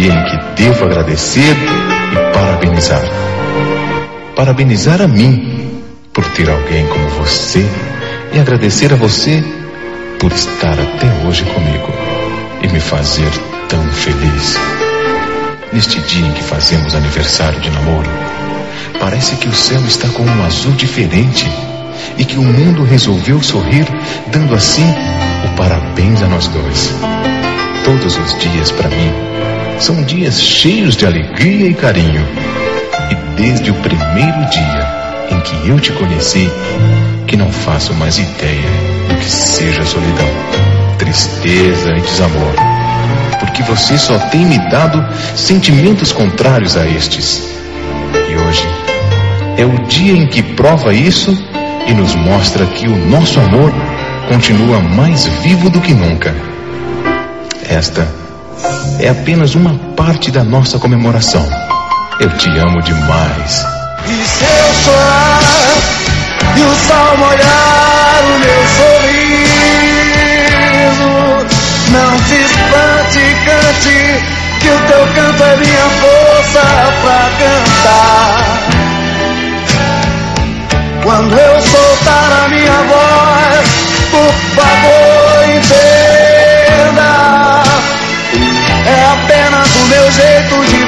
dia em que devo agradecer e parabenizar. Parabenizar a mim por ter alguém como você e agradecer a você por estar até hoje comigo e me fazer tão feliz. Neste dia em que fazemos aniversário de namoro, parece que o céu está com um azul diferente e que o mundo resolveu sorrir, dando assim o parabéns a nós dois. Todos os dias para mim são dias cheios de alegria e carinho. E desde o primeiro dia em que eu te conheci, que não faço mais ideia do que seja solidão, tristeza e desamor, porque você só tem me dado sentimentos contrários a estes. E hoje é o dia em que prova isso e nos mostra que o nosso amor continua mais vivo do que nunca. Esta é apenas uma parte da nossa comemoração. Eu te amo demais. E se eu chorar e o sol molhar o meu sorriso, não se espante, cante, que o teu canto é minha força pra cantar. Quando eu soltar a minha voz, por favor entenda, é apenas o meu jeito de